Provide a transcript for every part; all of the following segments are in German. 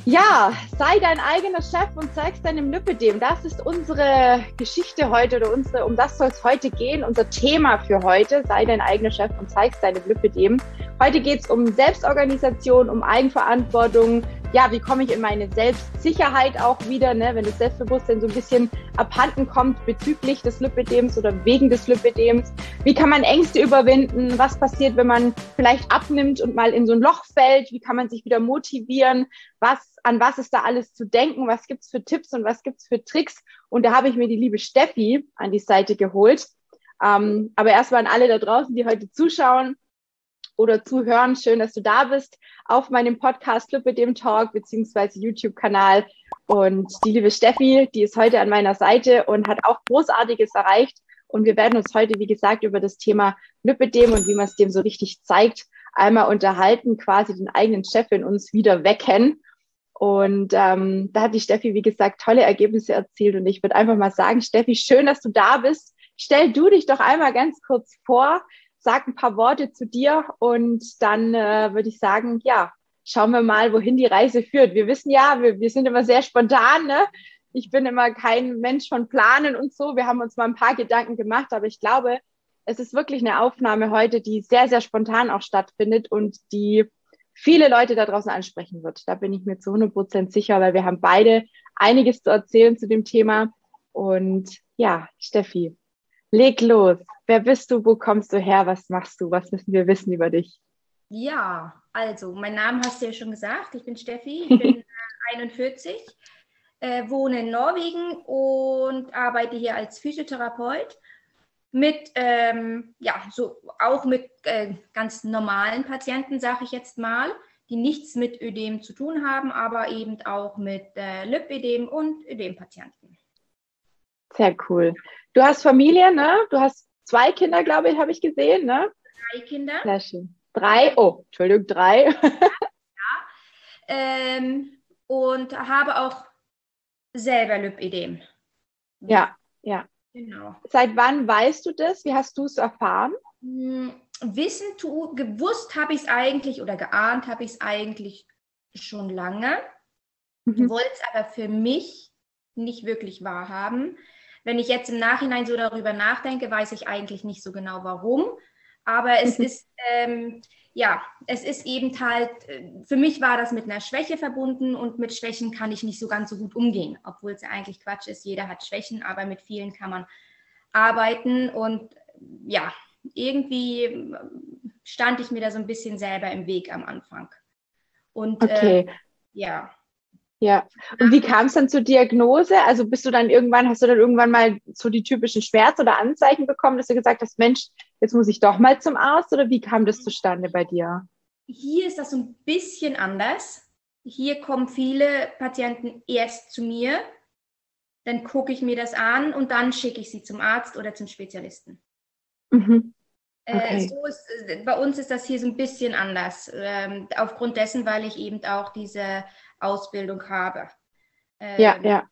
Ja, sei dein eigener Chef und zeig's deinem Lipidem. Das ist unsere Geschichte heute oder um das soll es heute gehen. Unser Thema für heute, sei dein eigener Chef und zeig's deinem Lipidem. Heute geht's um Selbstorganisation, um Eigenverantwortung. Ja, wie komme ich in meine Selbstsicherheit auch wieder, ne? Wenn das Selbstbewusstsein so ein bisschen abhanden kommt bezüglich des Lipidems oder wegen des Lipidems. Wie kann man Ängste überwinden? Was passiert, wenn man vielleicht abnimmt und mal in so ein Loch fällt? Wie kann man sich wieder motivieren? An was ist da alles zu denken, was gibt's für Tipps und was gibt's für Tricks. Und da habe ich mir die liebe Steffi an die Seite geholt. Aber erstmal an alle da draußen, die heute zuschauen oder zuhören. Schön, dass du da bist auf meinem Podcast Lipidem Talk beziehungsweise YouTube-Kanal. Und die liebe Steffi, die ist heute an meiner Seite und hat auch Großartiges erreicht. Und wir werden uns heute, wie gesagt, über das Thema Lipidem und wie man es dem so richtig zeigt, einmal unterhalten, quasi den eigenen Chef in uns wieder wecken. Und da hat die Steffi, wie gesagt, tolle Ergebnisse erzielt. Und ich würde einfach mal sagen, Steffi, schön, dass du da bist. Stell du dich doch einmal ganz kurz vor, sag ein paar Worte zu dir und dann würde ich sagen, ja, schauen wir mal, wohin die Reise führt. Wir wissen ja, wir sind immer sehr spontan, ne? Ich bin immer kein Mensch von Planen und so. Wir haben uns mal ein paar Gedanken gemacht, aber ich glaube, es ist wirklich eine Aufnahme heute, die sehr, sehr spontan auch stattfindet und die viele Leute da draußen ansprechen wird. Da bin ich mir zu 100% sicher, weil wir haben beide einiges zu erzählen zu dem Thema. Und ja, Steffi, leg los. Wer bist du? Wo kommst du her? Was machst du? Was müssen wir wissen über dich? Ja, also, mein Name hast du ja schon gesagt. Ich bin Steffi, ich bin 41, wohne in Norwegen und arbeite hier als Physiotherapeut auch mit ganz normalen Patienten, sage ich jetzt mal, die nichts mit Ödem zu tun haben, aber eben auch mit Lipödem und Ödem-Patienten. Sehr cool. Du hast Familie, ne? Du hast 2 Kinder, glaube ich, habe ich gesehen, ne? 3 Kinder. Sehr schön. 3, oh, Entschuldigung, 3. Und habe auch selber Lipödem. Ja, ja. Genau. Seit wann weißt du das? Wie hast du es erfahren? Gewusst habe ich es eigentlich oder geahnt habe ich es eigentlich schon lange. Wollte es aber für mich nicht wirklich wahrhaben. Wenn ich jetzt im Nachhinein so darüber nachdenke, weiß ich eigentlich nicht so genau warum. Aber es ist, es ist eben halt, für mich war das mit einer Schwäche verbunden und mit Schwächen kann ich nicht so ganz so gut umgehen, obwohl es ja eigentlich Quatsch ist, jeder hat Schwächen, aber mit vielen kann man arbeiten und ja, irgendwie stand ich mir da so ein bisschen selber im Weg am Anfang. Und okay. Ja. Ja. Und wie kam es dann zur Diagnose? Also hast du dann irgendwann mal so die typischen Schmerz- oder Anzeichen bekommen, dass du gesagt hast, Mensch, jetzt muss ich doch mal zum Arzt, oder wie kam das zustande bei dir? Hier ist das so ein bisschen anders. Hier kommen viele Patienten erst zu mir, dann gucke ich mir das an und dann schicke ich sie zum Arzt oder zum Spezialisten. Mhm. Okay. Bei uns ist das hier so ein bisschen anders, aufgrund dessen, weil ich eben auch diese Ausbildung habe. Ja.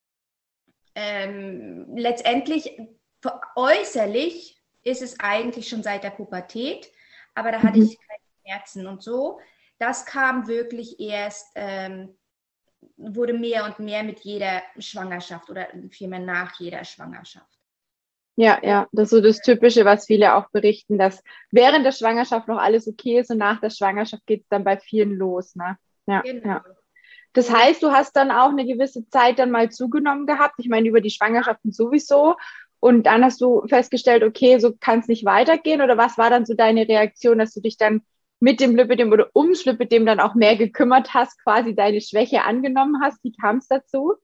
Letztendlich, äußerlich ist es eigentlich schon seit der Pubertät, aber da hatte ich keine Schmerzen und so. Das kam wirklich erst, wurde mehr und mehr mit jeder Schwangerschaft oder vielmehr nach jeder Schwangerschaft. Ja, das ist so das Typische, was viele auch berichten, dass während der Schwangerschaft noch alles okay ist und nach der Schwangerschaft geht es dann bei vielen los, ne? Ja, Genau. ja. Das heißt, du hast dann auch eine gewisse Zeit dann mal zugenommen gehabt. Ich meine, über die Schwangerschaften sowieso. Und dann hast du festgestellt, okay, so kann es nicht weitergehen. Oder was war dann so deine Reaktion, dass du dich dann mit dem Lipidem oder ums Lipidem dann auch mehr gekümmert hast, quasi deine Schwäche angenommen hast? Wie kam es dazu?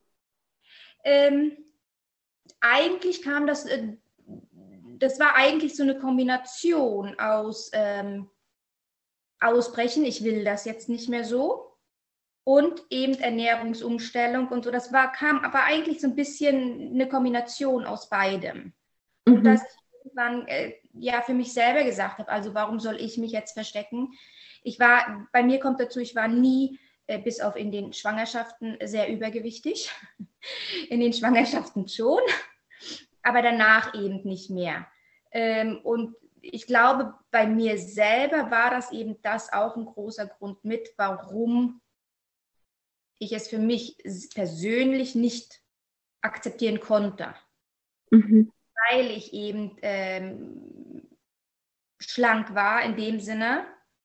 Eigentlich kam das war eigentlich so eine Kombination aus Ausbrechen, ich will das jetzt nicht mehr so, und eben Ernährungsumstellung und so. Kam aber eigentlich so ein bisschen eine Kombination aus beidem. Und dass ich irgendwann für mich selber gesagt habe, also warum soll ich mich jetzt verstecken? Bei mir kommt dazu, ich war nie, bis auf in den Schwangerschaften, sehr übergewichtig. In den Schwangerschaften schon, aber danach eben nicht mehr. Und ich glaube, bei mir selber war das eben das auch ein großer Grund mit, warum ich es für mich persönlich nicht akzeptieren konnte, weil ich eben schlank war in dem Sinne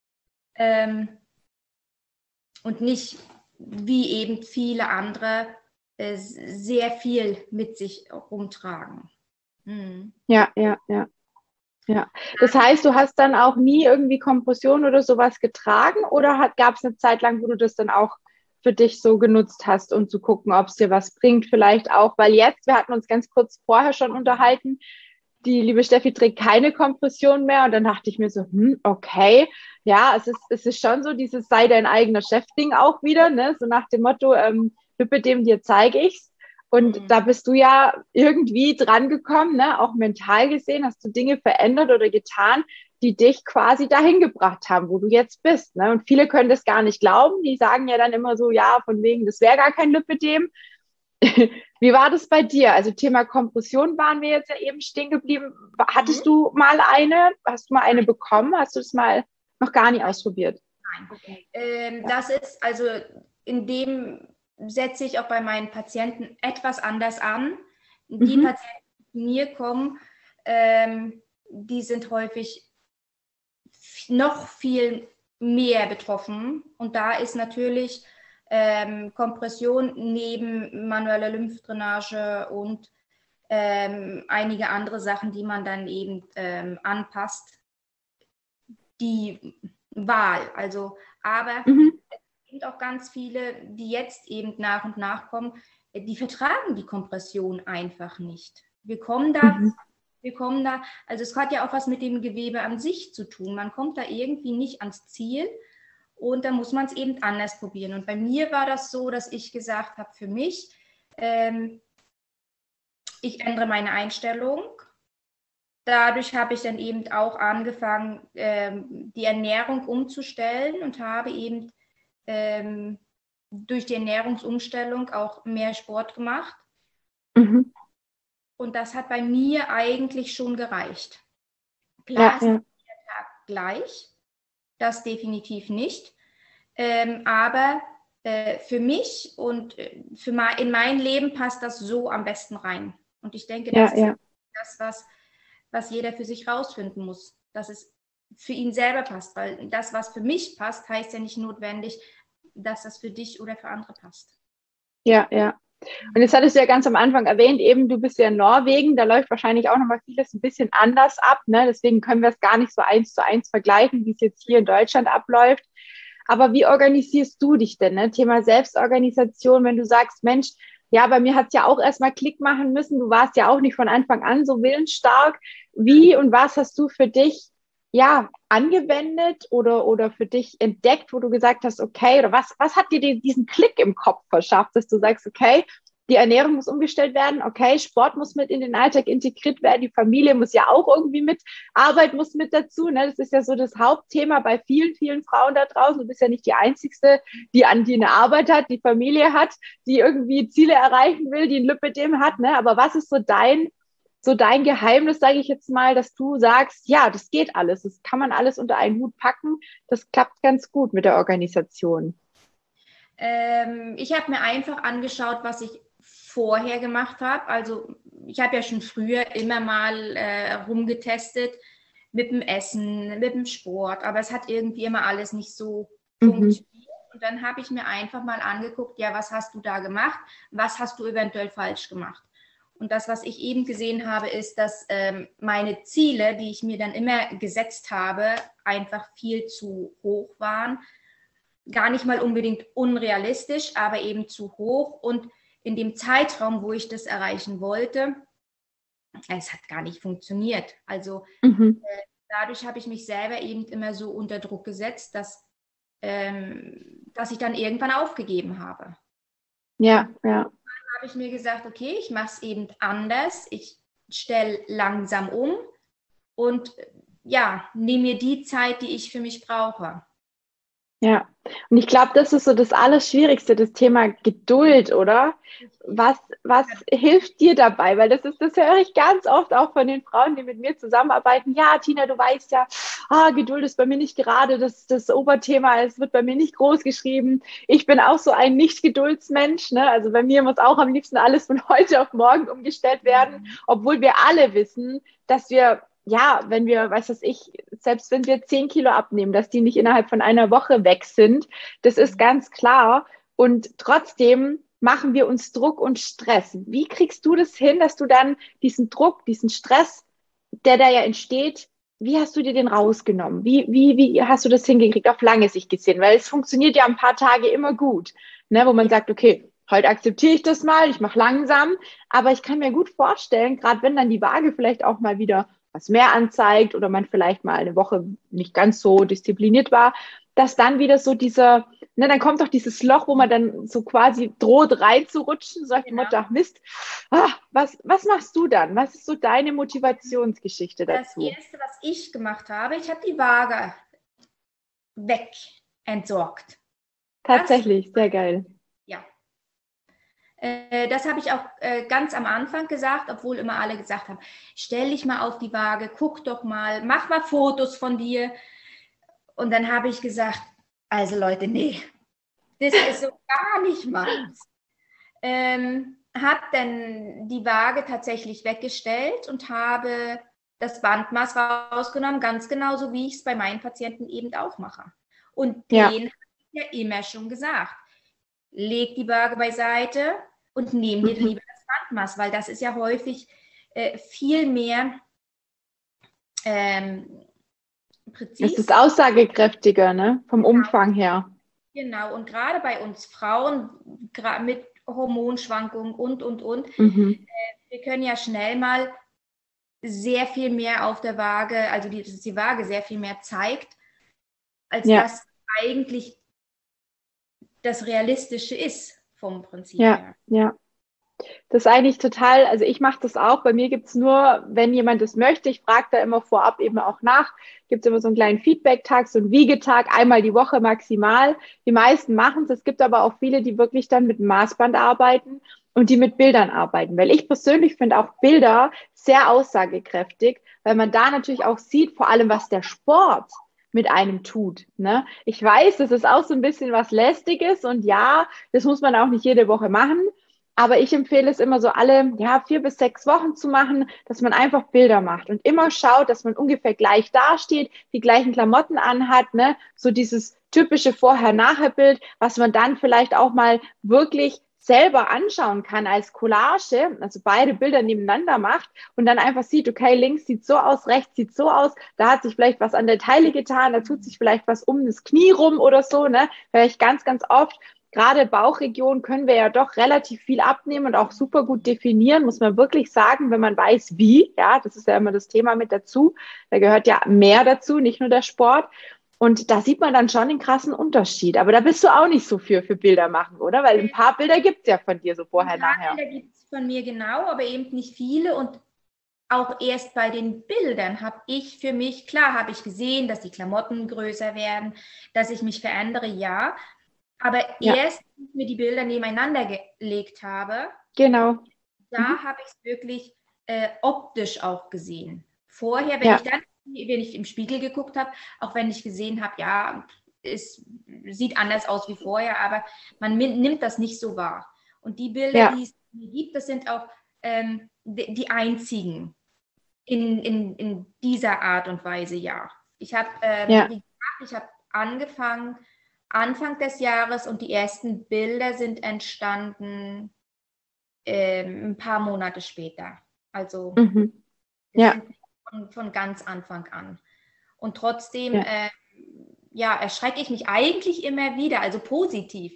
und nicht wie eben viele andere sehr viel mit sich rumtragen. Ja. Das heißt, du hast dann auch nie irgendwie Kompression oder sowas getragen oder gab es eine Zeit lang, wo du das dann auch für dich so genutzt hast, um zu gucken, ob es dir was bringt, vielleicht auch, weil jetzt, wir hatten uns ganz kurz vorher schon unterhalten, die liebe Steffi trägt keine Kompression mehr und dann dachte ich mir so, okay, ja, es ist schon so dieses sei dein eigener Chef-Ding auch wieder, ne? So nach dem Motto, Lipödem, dir zeige ich's. Und da bist du ja irgendwie dran gekommen, ne? Auch mental gesehen, hast du Dinge verändert oder getan, die dich quasi dahin gebracht haben, wo du jetzt bist, ne? Und viele können das gar nicht glauben, die sagen ja dann immer so, ja, von wegen, das wäre gar kein Lipödem. Wie war das bei dir? Also Thema Kompression waren wir jetzt ja eben stehen geblieben. Hattest du mal eine? Hast du mal eine bekommen? Hast du das mal noch gar nicht ausprobiert? Nein. Okay. Das ist, also in dem setze ich auch bei meinen Patienten etwas anders an. Die Patienten, die zu mir kommen, die sind häufig noch viel mehr betroffen. Und da ist natürlich Kompression neben manueller Lymphdrainage und einige andere Sachen, die man dann eben anpasst, die Wahl. Also, aber es gibt auch ganz viele, die jetzt eben nach und nach kommen, die vertragen die Kompression einfach nicht. Wir kommen da, also es hat ja auch was mit dem Gewebe an sich zu tun. Man kommt da irgendwie nicht ans Ziel. Und dann muss man es eben anders probieren. Und bei mir war das so, dass ich gesagt habe, für mich, ich ändere meine Einstellung. Dadurch habe ich dann eben auch angefangen, die Ernährung umzustellen und habe eben durch die Ernährungsumstellung auch mehr Sport gemacht. Und das hat bei mir eigentlich schon gereicht. Klar ist der Tag gleich. Das definitiv nicht. Aber für mich und in mein Leben passt das so am besten rein. Und ich denke, das ist das, was jeder für sich rausfinden muss, dass es für ihn selber passt. Weil das, was für mich passt, heißt ja nicht notwendig, dass das für dich oder für andere passt. Ja. Und jetzt hattest du ja ganz am Anfang erwähnt, eben du bist ja in Norwegen, da läuft wahrscheinlich auch nochmal vieles ein bisschen anders ab, ne? Deswegen können wir es gar nicht so 1:1 vergleichen, wie es jetzt hier in Deutschland abläuft. Aber wie organisierst du dich denn, ne? Thema Selbstorganisation, wenn du sagst, Mensch, ja, bei mir hat es ja auch erstmal Klick machen müssen, du warst ja auch nicht von Anfang an so willensstark. Wie und was hast du für dich angewendet oder für dich entdeckt, wo du gesagt hast, okay, oder was hat dir diesen Klick im Kopf verschafft, dass du sagst, okay, die Ernährung muss umgestellt werden, okay, Sport muss mit in den Alltag integriert werden, die Familie muss ja auch irgendwie mit, Arbeit muss mit dazu, ne? Das ist ja so das Hauptthema bei vielen, vielen Frauen da draußen. Du bist ja nicht die Einzigste, die eine Arbeit hat, die Familie hat, die irgendwie Ziele erreichen will, die ein Lipödem hat, ne? Aber was ist so dein Geheimnis, sage ich jetzt mal, dass du sagst, ja, das geht alles, das kann man alles unter einen Hut packen, das klappt ganz gut mit der Organisation. Ich habe mir einfach angeschaut, was ich vorher gemacht habe. Also ich habe ja schon früher immer mal rumgetestet mit dem Essen, mit dem Sport, aber es hat irgendwie immer alles nicht so funktioniert. Und dann habe ich mir einfach mal angeguckt, ja, was hast du da gemacht? Was hast du eventuell falsch gemacht? Und das, was ich eben gesehen habe, ist, dass meine Ziele, die ich mir dann immer gesetzt habe, einfach viel zu hoch waren. Gar nicht mal unbedingt unrealistisch, aber eben zu hoch. Und in dem Zeitraum, wo ich das erreichen wollte, es hat gar nicht funktioniert. Also dadurch habe ich mich selber eben immer so unter Druck gesetzt, dass ich dann irgendwann aufgegeben habe. Ja. Habe ich mir gesagt, okay, ich mache es eben anders, ich stelle langsam um und nehme mir die Zeit, die ich für mich brauche. Ja, und ich glaube, das ist so das Allerschwierigste, das Thema Geduld, oder? Was hilft dir dabei? Weil das höre ich ganz oft auch von den Frauen, die mit mir zusammenarbeiten. Ja, Tina, du weißt ja, Geduld ist bei mir nicht gerade das Oberthema, es wird bei mir nicht groß geschrieben. Ich bin auch so ein Nicht-Geduldsmensch, ne? Also bei mir muss auch am liebsten alles von heute auf morgen umgestellt werden, obwohl wir alle wissen, dass wir, ja, wenn wir, weiß was ich, selbst wenn wir 10 Kilo abnehmen, dass die nicht innerhalb von einer Woche weg sind. Das ist ganz klar. Und trotzdem machen wir uns Druck und Stress. Wie kriegst du das hin, dass du dann diesen Druck, diesen Stress, der da ja entsteht, wie hast du dir den rausgenommen? Wie hast du das hingekriegt, auf lange Sicht gesehen? Weil es funktioniert ja ein paar Tage immer gut, ne, wo man sagt, okay, heute akzeptiere ich das mal, ich mache langsam, aber ich kann mir gut vorstellen, gerade wenn dann die Waage vielleicht auch mal wieder was mehr anzeigt oder man vielleicht mal eine Woche nicht ganz so diszipliniert war, dass dann wieder so dieser, ne, dann kommt doch dieses Loch, wo man dann so quasi droht reinzurutschen, so nach dem Motto, ach Mist, was machst du dann? Was ist so deine Motivationsgeschichte dazu? Das Erste, was ich gemacht habe, ich habe die Waage entsorgt. Tatsächlich, sehr geil. Ja. Das habe ich auch ganz am Anfang gesagt, obwohl immer alle gesagt haben, stell dich mal auf die Waage, guck doch mal, mach mal Fotos von dir. Und dann habe ich gesagt, also Leute, nee, das ist so gar nicht meins. Habe dann die Waage tatsächlich weggestellt und habe das Bandmaß rausgenommen, ganz genauso wie ich es bei meinen Patienten eben auch mache. Und denen habe ich ja immer schon gesagt, leg die Waage beiseite und nehm dir lieber das Bandmaß, weil das ist ja häufig viel mehr präzise. Es ist aussagekräftiger, ne? Vom Umfang her. Genau, und gerade bei uns Frauen, mit Hormonschwankungen und. Wir können ja schnell mal sehr viel mehr auf der Waage, also dass die Waage sehr viel mehr zeigt, als das eigentlich das Realistische ist vom Prinzip her. Ja. Das ist eigentlich total, also ich mache das auch, bei mir gibt es nur, wenn jemand das möchte, ich frage da immer vorab eben auch nach, gibt es immer so einen kleinen Feedback-Tag, so einen Wiegetag, einmal die Woche maximal. Die meisten machen es, es gibt aber auch viele, die wirklich dann mit dem Maßband arbeiten und die mit Bildern arbeiten, weil ich persönlich finde auch Bilder sehr aussagekräftig, weil man da natürlich auch sieht, vor allem was der Sport mit einem tut. Ne? Ich weiß, das ist auch so ein bisschen was Lästiges und ja, das muss man auch nicht jede Woche machen. Aber ich empfehle es immer so alle 4 bis 6 Wochen zu machen, dass man einfach Bilder macht und immer schaut, dass man ungefähr gleich dasteht, die gleichen Klamotten anhat, ne? So dieses typische Vorher-Nachher-Bild, was man dann vielleicht auch mal wirklich selber anschauen kann als Collage, also beide Bilder nebeneinander macht und dann einfach sieht, okay, links sieht so aus, rechts sieht so aus, da hat sich vielleicht was an der Taille getan, da tut sich vielleicht was um das Knie rum oder so, ne? Vielleicht ganz, ganz oft. Gerade Bauchregion können wir ja doch relativ viel abnehmen und auch super gut definieren, muss man wirklich sagen, wenn man weiß, wie. Ja, das ist ja immer das Thema mit dazu. Da gehört ja mehr dazu, nicht nur der Sport. Und da sieht man dann schon den krassen Unterschied. Aber da bist du auch nicht so für Bilder machen, oder? Weil ein paar Bilder gibt es ja von dir so vorher, nachher. Ein paar Bilder gibt es von mir genau, aber eben nicht viele. Und auch erst bei den Bildern habe ich für mich, klar habe ich gesehen, dass die Klamotten größer werden, dass ich mich verändere, ja. Aber erst, als ich mir die Bilder nebeneinander gelegt habe, genau, da habe ich es wirklich optisch auch gesehen. Vorher, wenn ich im Spiegel geguckt habe, auch wenn ich gesehen habe, ja, es sieht anders aus wie vorher, aber man nimmt das nicht so wahr. Und die Bilder, die es mir gibt, das sind auch die einzigen in dieser Art und Weise, ja. Ich habe angefangen Anfang des Jahres und die ersten Bilder sind entstanden ein paar Monate später. Also von ganz Anfang an. Und trotzdem erschrecke ich mich eigentlich immer wieder, also positiv.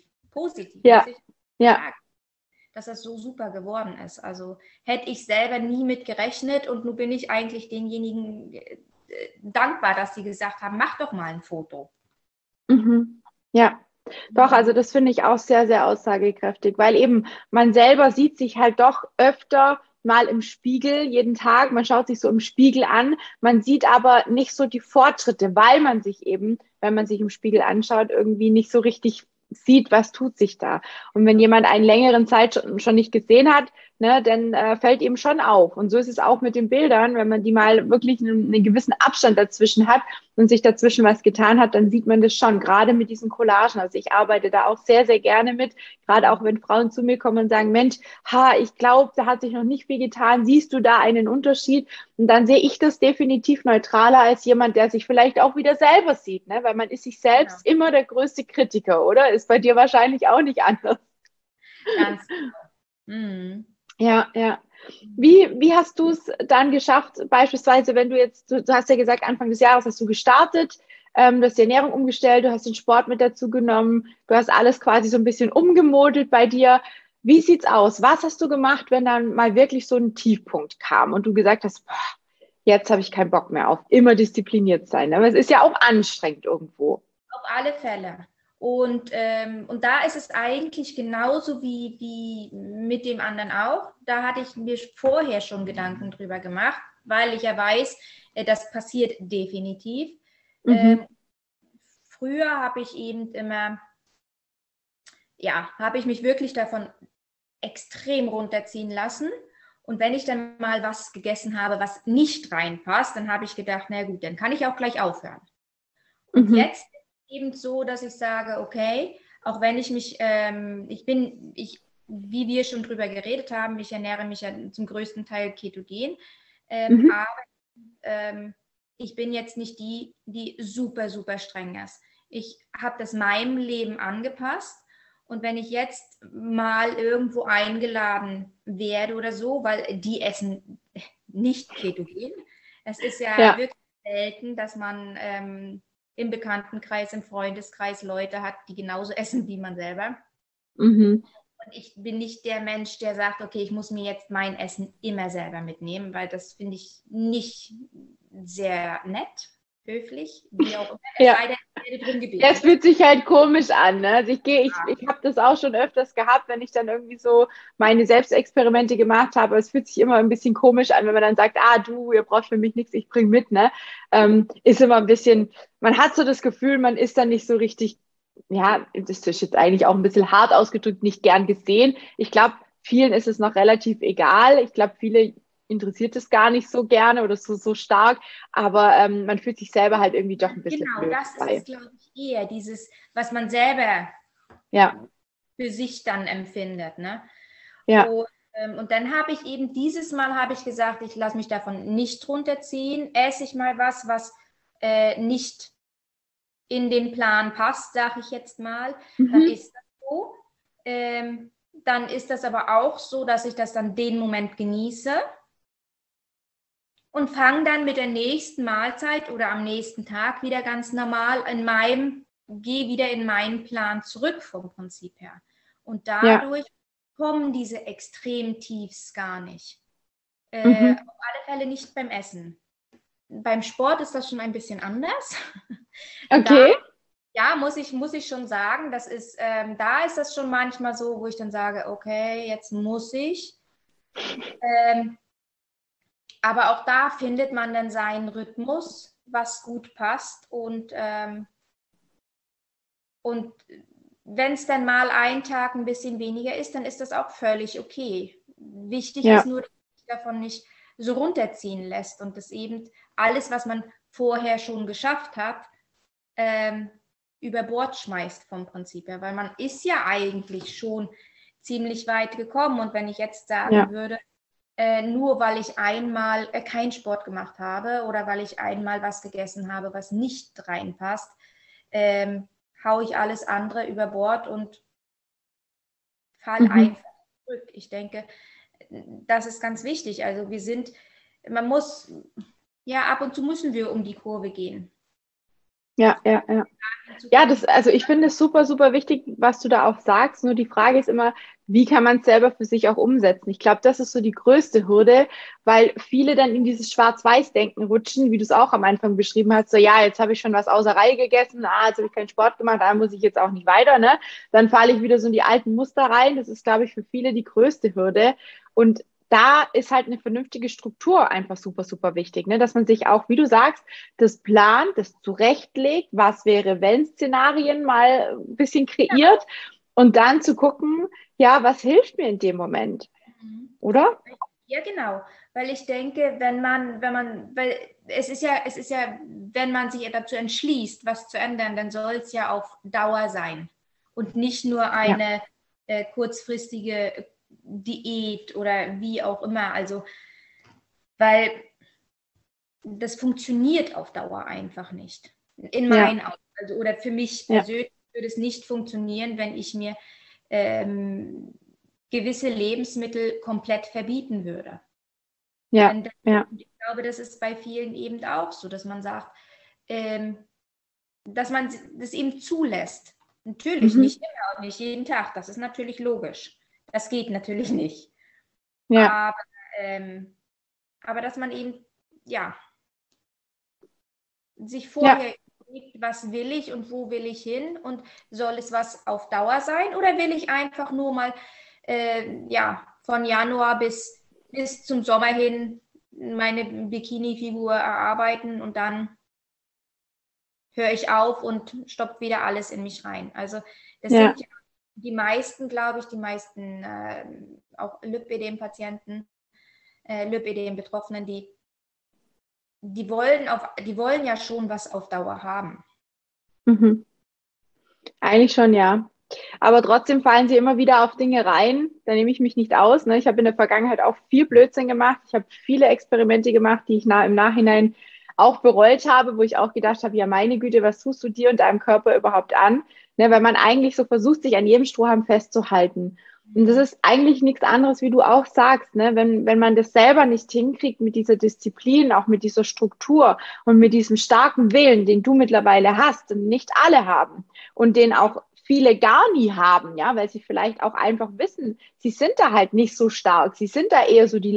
Dass das so super geworden ist. Also hätte ich selber nie mit gerechnet und nun bin ich eigentlich denjenigen dankbar, dass sie gesagt haben, mach doch mal ein Foto. Ja, doch, also das finde ich auch sehr, sehr aussagekräftig, weil eben man selber sieht sich halt doch öfter mal im Spiegel jeden Tag, man schaut sich so im Spiegel an, man sieht aber nicht so die Fortschritte, weil man sich eben, wenn man sich im Spiegel anschaut, irgendwie nicht so richtig sieht, was tut sich da. Und wenn jemand einen längeren Zeit schon nicht gesehen hat, ne, dann fällt ihm schon auf. Und so ist es auch mit den Bildern, wenn man die mal wirklich einen gewissen Abstand dazwischen hat und sich dazwischen was getan hat, dann sieht man das schon, gerade mit diesen Collagen. Also ich arbeite da auch sehr, sehr gerne mit, gerade auch wenn Frauen zu mir kommen und sagen, Mensch, ich glaube, da hat sich noch nicht viel getan, siehst du da einen Unterschied? Und dann sehe ich das definitiv neutraler als jemand, der sich vielleicht auch wieder selber sieht, ne? Weil man ist sich selbst immer der größte Kritiker, oder? Ist bei dir wahrscheinlich auch nicht anders. Ganz genau. Mhm. Ja, ja. Wie hast du es dann geschafft, beispielsweise, wenn du jetzt, du hast ja gesagt, Anfang des Jahres hast du gestartet, du hast die Ernährung umgestellt, du hast den Sport mit dazu genommen, du hast alles quasi so ein bisschen umgemodelt bei dir. Wie sieht's aus? Was hast du gemacht, wenn dann mal wirklich so ein Tiefpunkt kam und du gesagt hast, boah, jetzt habe ich keinen Bock mehr auf immer diszipliniert sein. Aber es ist ja auch anstrengend irgendwo. Auf alle Fälle. Und da ist es eigentlich genauso wie mit dem anderen auch. Da hatte ich mir vorher schon Gedanken drüber gemacht, weil ich ja weiß, das passiert definitiv. Früher habe ich eben immer, habe ich mich wirklich davon extrem runterziehen lassen. Und wenn ich dann mal was gegessen habe, was nicht reinpasst, dann habe ich gedacht, na gut, dann kann ich auch gleich aufhören. Und jetzt eben so, dass ich sage, okay, auch wenn ich mich, wie wir schon drüber geredet haben, ich ernähre mich ja zum größten Teil ketogen, aber ich bin jetzt nicht die super, super streng ist. Ich habe das meinem Leben angepasst und wenn ich jetzt mal irgendwo eingeladen werde oder so, weil die essen nicht ketogen, es ist ja wirklich selten, dass man im Bekanntenkreis, im Freundeskreis Leute hat, die genauso essen wie man selber. Und ich bin nicht der Mensch, der sagt, okay, ich muss mir jetzt mein Essen immer selber mitnehmen, weil das finde ich nicht sehr nett, höflich, wie auch immer. Ja. Es fühlt sich halt komisch an. Ne? Also ich habe das auch schon öfters gehabt, wenn ich dann irgendwie so meine Selbstexperimente gemacht habe. Es fühlt sich immer ein bisschen komisch an, wenn man dann sagt, du, ihr braucht für mich nichts, ich bringe mit. Ne? Ist immer ein bisschen, man hat so das Gefühl, man ist dann nicht so richtig, ja, das ist jetzt eigentlich auch ein bisschen hart ausgedrückt, nicht gern gesehen. Ich glaube, vielen ist es noch relativ egal. Ich glaube, viele interessiert es gar nicht so gerne oder so stark, aber man fühlt sich selber halt irgendwie doch ein bisschen blöd das ist es, glaube ich, eher dieses, was man selber für sich dann empfindet. Ne? Ja. Und dann habe ich eben, dieses Mal habe ich gesagt, ich lasse mich davon nicht runterziehen, esse ich mal was nicht in den Plan passt, sage ich jetzt mal, dann ist das so. Dann ist das aber auch so, dass ich das dann den Moment genieße und fange dann mit der nächsten Mahlzeit oder am nächsten Tag wieder ganz normal gehe wieder in meinen Plan zurück vom Prinzip her. Und dadurch kommen diese Extremtiefs gar nicht. Auf alle Fälle nicht beim Essen. Beim Sport ist das schon ein bisschen anders. Okay. Muss ich schon sagen, das ist, da ist das schon manchmal so, wo ich dann sage, okay, jetzt muss ich. Aber auch da findet man dann seinen Rhythmus, was gut passt. Und wenn es dann mal einen Tag ein bisschen weniger ist, dann ist das auch völlig okay. Wichtig ist nur, dass man sich davon nicht so runterziehen lässt und das eben alles, was man vorher schon geschafft hat, über Bord schmeißt vom Prinzip her. Weil man ist ja eigentlich schon ziemlich weit gekommen. Und wenn ich jetzt sagen würde, nur weil ich einmal keinen Sport gemacht habe oder weil ich einmal was gegessen habe, was nicht reinpasst, haue ich alles andere über Bord und falle einfach zurück. Ich denke, das ist ganz wichtig. Also ab und zu müssen wir um die Kurve gehen. Ja, ich finde es super, super wichtig, was du da auch sagst. Nur die Frage ist immer, wie kann man es selber für sich auch umsetzen? Ich glaube, das ist so die größte Hürde, weil viele dann in dieses Schwarz-Weiß-Denken rutschen, wie du es auch am Anfang beschrieben hast. So, jetzt habe ich schon was außer Reihe gegessen, jetzt habe ich keinen Sport gemacht, da muss ich jetzt auch nicht weiter, ne? Dann falle ich wieder so in die alten Muster rein. Das ist, glaube ich, für viele die größte Hürde. Und da ist halt eine vernünftige Struktur einfach super, super wichtig, ne? Dass man sich auch, wie du sagst, das plant, das zurechtlegt, was wäre, wenn Szenarien mal ein bisschen kreiert und dann zu gucken, was hilft mir in dem Moment? oder? Ja, genau. Weil ich denke, weil es ist ja, wenn man sich dazu entschließt, was zu ändern, dann soll es ja auf Dauer sein und nicht nur eine kurzfristige Diät oder wie auch immer. Also, weil das funktioniert auf Dauer einfach nicht. In meinen Augen. Also, oder für mich persönlich würde es nicht funktionieren, wenn ich mir gewisse Lebensmittel komplett verbieten würde. Ja, Ich glaube, das ist bei vielen eben auch so, dass man sagt, dass man das eben zulässt. Natürlich nicht immer und nicht jeden Tag, das ist natürlich logisch. Das geht natürlich nicht. ja. Aber dass man eben, sich vorher überlegt, was will ich und wo will ich hin und soll es was auf Dauer sein oder will ich einfach nur mal von Januar bis zum Sommer hin meine Bikini-Figur erarbeiten und dann höre ich auf und stopfe wieder alles in mich rein. Also das sind ja die meisten, glaube ich, auch Lipödem-Patienten, Lipödem-Betroffenen, die wollen ja schon was auf Dauer haben. Mhm. Eigentlich schon, ja. Aber trotzdem fallen sie immer wieder auf Dinge rein. Da nehme ich mich nicht aus. Ne? Ich habe in der Vergangenheit auch viel Blödsinn gemacht. Ich habe viele Experimente gemacht, die ich im Nachhinein auch bereut habe, wo ich auch gedacht habe, ja, meine Güte, was tust du dir und deinem Körper überhaupt an? Ne? Weil man eigentlich so versucht, sich an jedem Strohhalm festzuhalten. Und das ist eigentlich nichts anderes, wie du auch sagst, ne? Wenn man das selber nicht hinkriegt mit dieser Disziplin, auch mit dieser Struktur und mit diesem starken Willen, den du mittlerweile hast und nicht alle haben und den auch viele gar nie haben, ja, weil sie vielleicht auch einfach wissen, sie sind da halt nicht so stark, sie sind da eher so die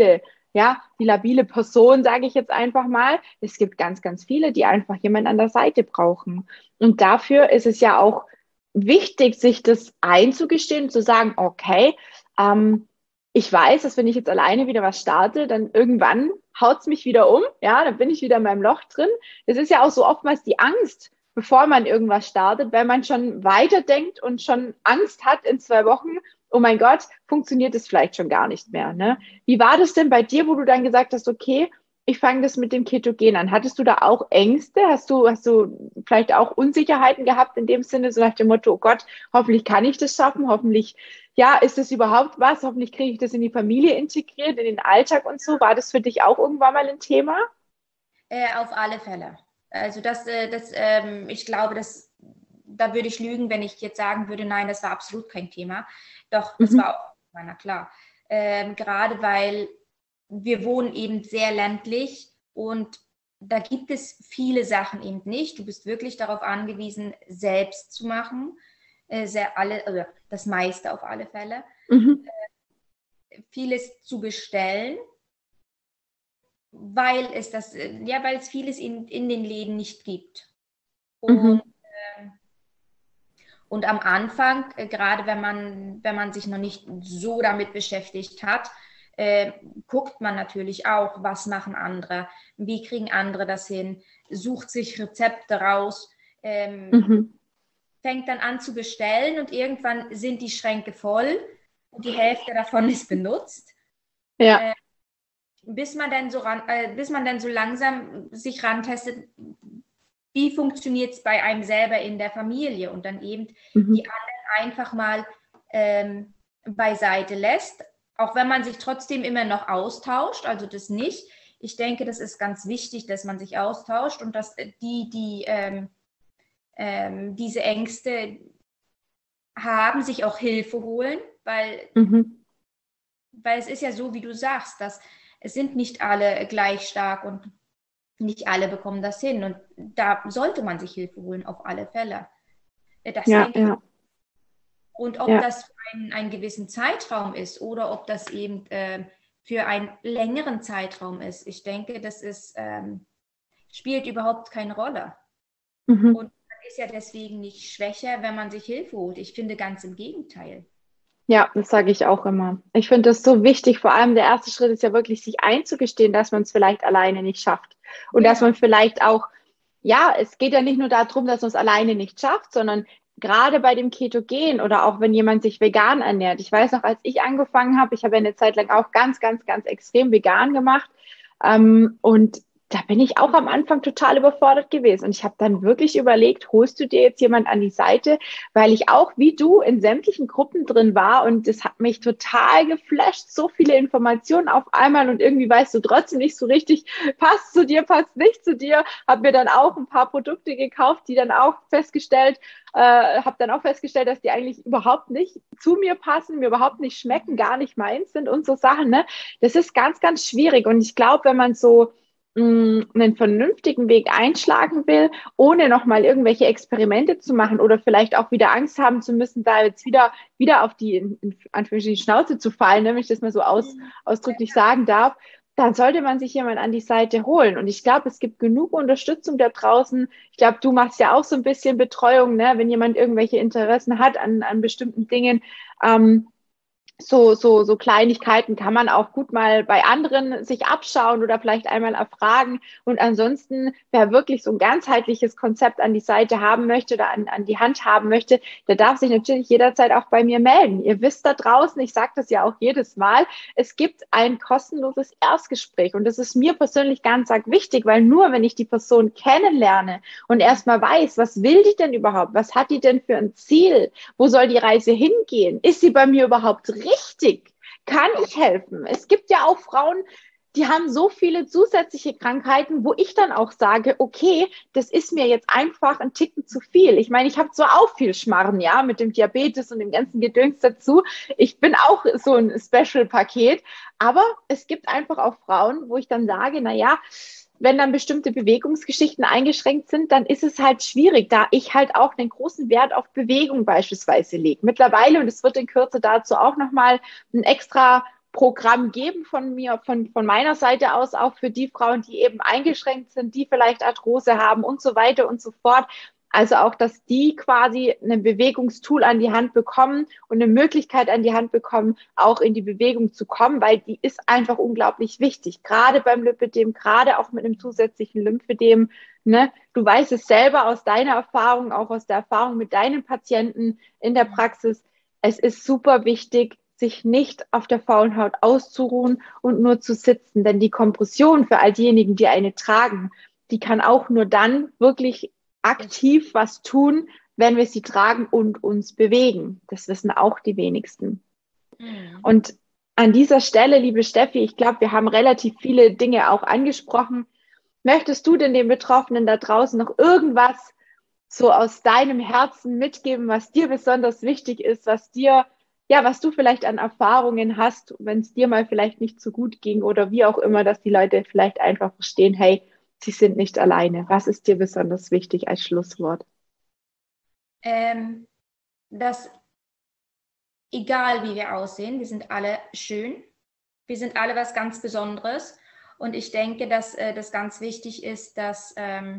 labile Person, sage ich jetzt einfach mal. Es gibt ganz, ganz viele, die einfach jemanden an der Seite brauchen. Und dafür ist es ja auch wichtig, sich das einzugestehen, zu sagen, okay, ich weiß, dass wenn ich jetzt alleine wieder was starte, dann irgendwann haut es mich wieder um, ja, dann bin ich wieder in meinem Loch drin. Das ist ja auch so oftmals die Angst, bevor man irgendwas startet, weil man schon weiterdenkt und schon Angst hat in 2 Wochen, oh mein Gott, funktioniert es vielleicht schon gar nicht mehr. Ne? Wie war das denn bei dir, wo du dann gesagt hast, okay, ich fange das mit dem Ketogen an. Hattest du da auch Ängste? Hast du vielleicht auch Unsicherheiten gehabt in dem Sinne, so nach dem Motto, oh Gott, hoffentlich kann ich das schaffen, hoffentlich, ja, ist das überhaupt was? Hoffentlich kriege ich das in die Familie integriert, in den Alltag und so. War das für dich auch irgendwann mal ein Thema? Auf alle Fälle. Also ich glaube, da würde ich lügen, wenn ich jetzt sagen würde, nein, das war absolut kein Thema. Doch, das war auch, na klar. Gerade weil wir wohnen eben sehr ländlich und da gibt es viele Sachen eben nicht. Du bist wirklich darauf angewiesen, selbst zu machen. Das meiste auf alle Fälle. Vieles zu bestellen, weil es vieles in den Läden nicht gibt. Und am Anfang, gerade wenn man sich noch nicht so damit beschäftigt hat, guckt man natürlich auch, was machen andere, wie kriegen andere das hin, sucht sich Rezepte raus, fängt dann an zu bestellen und irgendwann sind die Schränke voll und die Hälfte davon ist benutzt. Ja. Bis man dann so langsam sich rantestet, wie funktioniert es bei einem selber in der Familie und dann eben die anderen einfach mal beiseite lässt, auch wenn man sich trotzdem immer noch austauscht, also das nicht. Ich denke, das ist ganz wichtig, dass man sich austauscht und dass diese Ängste haben, sich auch Hilfe holen, weil es ist ja so, wie du sagst, dass es sind nicht alle gleich stark und nicht alle bekommen das hin. Und da sollte man sich Hilfe holen, auf alle Fälle. Und ob das für einen gewissen Zeitraum ist oder ob das eben für einen längeren Zeitraum ist, ich denke, das spielt überhaupt keine Rolle. Und man ist ja deswegen nicht schwächer, wenn man sich Hilfe holt. Ich finde ganz im Gegenteil. Ja, das sage ich auch immer. Ich finde das so wichtig. Vor allem der erste Schritt ist ja wirklich, sich einzugestehen, dass man es vielleicht alleine nicht schafft. Und dass man vielleicht auch, ja, es geht ja nicht nur darum, dass man es alleine nicht schafft, sondern gerade bei dem Ketogen oder auch wenn jemand sich vegan ernährt. Ich weiß noch, als ich angefangen habe, ich habe ja eine Zeit lang auch ganz, ganz, ganz extrem vegan gemacht. Und da bin ich auch am Anfang total überfordert gewesen. Und ich habe dann wirklich überlegt, holst du dir jetzt jemand an die Seite, weil ich auch wie du in sämtlichen Gruppen drin war und das hat mich total geflasht, so viele Informationen auf einmal und irgendwie weißt du trotzdem nicht so richtig, passt zu dir, passt nicht zu dir. Habe mir dann auch ein paar Produkte gekauft, die dann auch habe dann auch festgestellt, dass die eigentlich überhaupt nicht zu mir passen, mir überhaupt nicht schmecken, gar nicht meins sind und so Sachen. Ne? Das ist ganz, ganz schwierig. Und ich glaube, wenn man so einen vernünftigen Weg einschlagen will, ohne nochmal irgendwelche Experimente zu machen oder vielleicht auch wieder Angst haben zu müssen, da jetzt wieder auf die in Anführungsstrichen Schnauze zu fallen, ne, wenn ich das mal so ausdrücklich sagen darf, dann sollte man sich jemand an die Seite holen. Und ich glaube, es gibt genug Unterstützung da draußen. Ich glaube, du machst ja auch so ein bisschen Betreuung, ne, wenn jemand irgendwelche Interessen hat an bestimmten Dingen. So Kleinigkeiten kann man auch gut mal bei anderen sich abschauen oder vielleicht einmal erfragen. Und ansonsten, wer wirklich so ein ganzheitliches Konzept an die Seite haben möchte oder an die Hand haben möchte, der darf sich natürlich jederzeit auch bei mir melden. Ihr wisst da draußen, ich sage das ja auch jedes Mal, es gibt ein kostenloses Erstgespräch. Und das ist mir persönlich ganz arg wichtig, weil nur wenn ich die Person kennenlerne und erstmal weiß, was will die denn überhaupt? Was hat die denn für ein Ziel? Wo soll die Reise hingehen? Ist sie bei mir überhaupt richtig? Kann ich helfen? Es gibt ja auch Frauen, die haben so viele zusätzliche Krankheiten, wo ich dann auch sage, okay, das ist mir jetzt einfach ein Ticken zu viel. Ich meine, ich habe zwar auch viel Schmarren, ja, mit dem Diabetes und dem ganzen Gedöns dazu. Ich bin auch so ein Special-Paket, aber es gibt einfach auch Frauen, wo ich dann sage, na ja, wenn dann bestimmte Bewegungsgeschichten eingeschränkt sind, dann ist es halt schwierig, da ich halt auch einen großen Wert auf Bewegung beispielsweise lege. Mittlerweile, und es wird in Kürze dazu auch nochmal ein extra Programm geben von mir, von meiner Seite aus, auch für die Frauen, die eben eingeschränkt sind, die vielleicht Arthrose haben und so weiter und so fort. Also auch, dass die quasi ein Bewegungstool an die Hand bekommen und eine Möglichkeit an die Hand bekommen, auch in die Bewegung zu kommen, weil die ist einfach unglaublich wichtig. Gerade beim Lipödem, gerade auch mit einem zusätzlichen Lymphödem. Ne? Du weißt es selber aus deiner Erfahrung, auch aus der Erfahrung mit deinen Patienten in der Praxis. Es ist super wichtig, sich nicht auf der faulen Haut auszuruhen und nur zu sitzen. Denn die Kompression für all diejenigen, die eine tragen, die kann auch nur dann wirklich aktiv was tun, wenn wir sie tragen und uns bewegen. Das wissen auch die wenigsten. Mhm. Und an dieser Stelle, liebe Steffi, ich glaube, wir haben relativ viele Dinge auch angesprochen. Möchtest du denn den Betroffenen da draußen noch irgendwas so aus deinem Herzen mitgeben, was dir besonders wichtig ist, was du vielleicht an Erfahrungen hast, wenn es dir mal vielleicht nicht so gut ging oder wie auch immer, dass die Leute vielleicht einfach verstehen, hey, sie sind nicht alleine. Was ist dir besonders wichtig als Schlusswort? Dass egal wie wir aussehen, wir sind alle schön, wir sind alle was ganz Besonderes und ich denke, dass das ganz wichtig ist, dass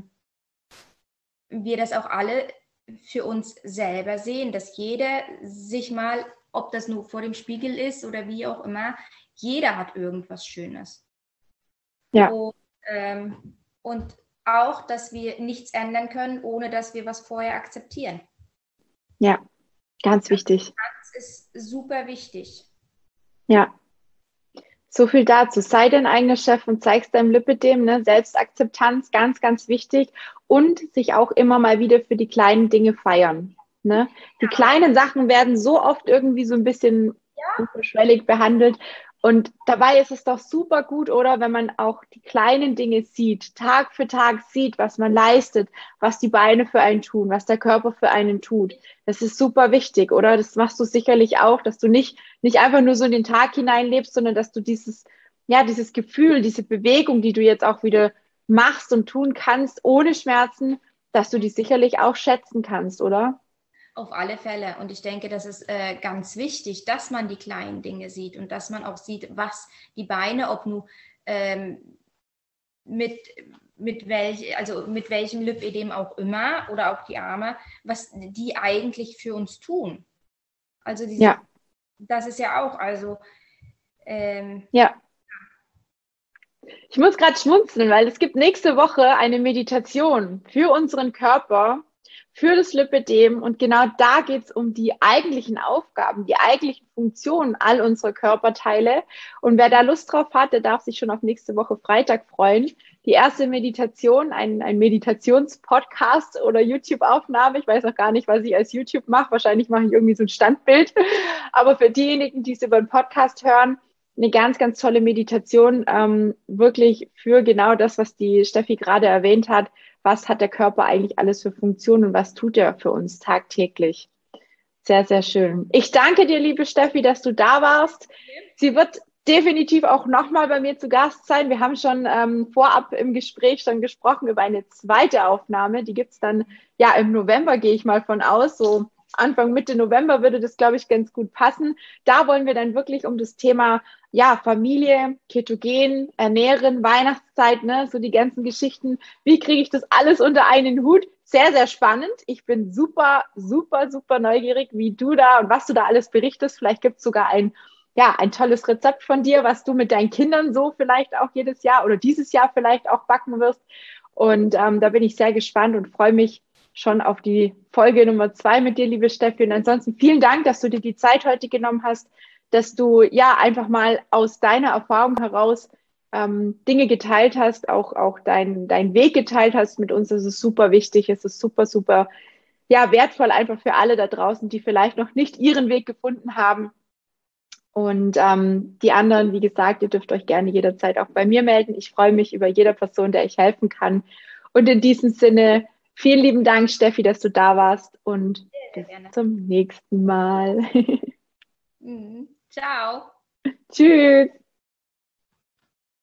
wir das auch alle für uns selber sehen, dass jeder sich mal, ob das nur vor dem Spiegel ist oder wie auch immer, jeder hat irgendwas Schönes. Ja. Und auch, dass wir nichts ändern können, ohne dass wir was vorher akzeptieren. Ja, ganz wichtig. Das ist super wichtig. Ja. So viel dazu. Sei dein eigener Chef und zeig's deinem Lipödem, ne? Selbstakzeptanz, ganz, ganz wichtig. Und sich auch immer mal wieder für die kleinen Dinge feiern. Ne? Die kleinen Sachen werden so oft irgendwie so ein bisschen unterschwellig behandelt. Und dabei ist es doch super gut, oder? Wenn man auch die kleinen Dinge sieht, Tag für Tag sieht, was man leistet, was die Beine für einen tun, was der Körper für einen tut. Das ist super wichtig, oder? Das machst du sicherlich auch, dass du nicht einfach nur so in den Tag hineinlebst, sondern dass du dieses Gefühl, diese Bewegung, die du jetzt auch wieder machst und tun kannst, ohne Schmerzen, dass du die sicherlich auch schätzen kannst, oder? Auf alle Fälle. Und ich denke, das ist ganz wichtig, dass man die kleinen Dinge sieht und dass man auch sieht, was die Beine, ob nur mit welchem Lipödem auch immer oder auch die Arme, was die eigentlich für uns tun. Also das ist ja auch, also ja. Ich muss gerade schmunzeln, weil es gibt nächste Woche eine Meditation für unseren Körper, für das Lipödem. Und genau da geht es um die eigentlichen Aufgaben, die eigentlichen Funktionen all unserer Körperteile. Und wer da Lust drauf hat, der darf sich schon auf nächste Woche Freitag freuen. Die erste Meditation, ein Meditationspodcast oder YouTube-Aufnahme. Ich weiß noch gar nicht, was ich als YouTube mache. Wahrscheinlich mache ich irgendwie so ein Standbild. Aber für diejenigen, die es über den Podcast hören, eine ganz, ganz tolle Meditation, wirklich für genau das, was die Steffi gerade erwähnt hat. Was hat der Körper eigentlich alles für Funktionen und was tut er für uns tagtäglich? Sehr, sehr schön. Ich danke dir, liebe Steffi, dass du da warst. Sie wird definitiv auch nochmal bei mir zu Gast sein. Wir haben schon vorab im Gespräch schon gesprochen über eine zweite Aufnahme. Die gibt's dann ja im November, gehe ich mal von aus. So Anfang, Mitte November würde das, glaube ich, ganz gut passen. Da wollen wir dann wirklich um das Thema ja, Familie, Ketogen, Ernähren, Weihnachtszeit, ne, so die ganzen Geschichten. Wie kriege ich das alles unter einen Hut? Sehr, sehr spannend. Ich bin super, super, super neugierig, wie du da und was du da alles berichtest. Vielleicht gibt es sogar ein tolles Rezept von dir, was du mit deinen Kindern so vielleicht auch jedes Jahr oder dieses Jahr vielleicht auch backen wirst. Und da bin ich sehr gespannt und freue mich schon auf die Folge Nummer 2 mit dir, liebe Steffi. Und ansonsten vielen Dank, dass du dir die Zeit heute genommen hast, dass du ja einfach mal aus deiner Erfahrung heraus Dinge geteilt hast, auch dein Weg geteilt hast mit uns. Das ist super wichtig. Es ist super, super ja, wertvoll einfach für alle da draußen, die vielleicht noch nicht ihren Weg gefunden haben. Und die anderen, wie gesagt, ihr dürft euch gerne jederzeit auch bei mir melden. Ich freue mich über jede Person, der ich helfen kann. Und in diesem Sinne, vielen lieben Dank, Steffi, dass du da warst und bis zum nächsten Mal. Ciao. Tschüss.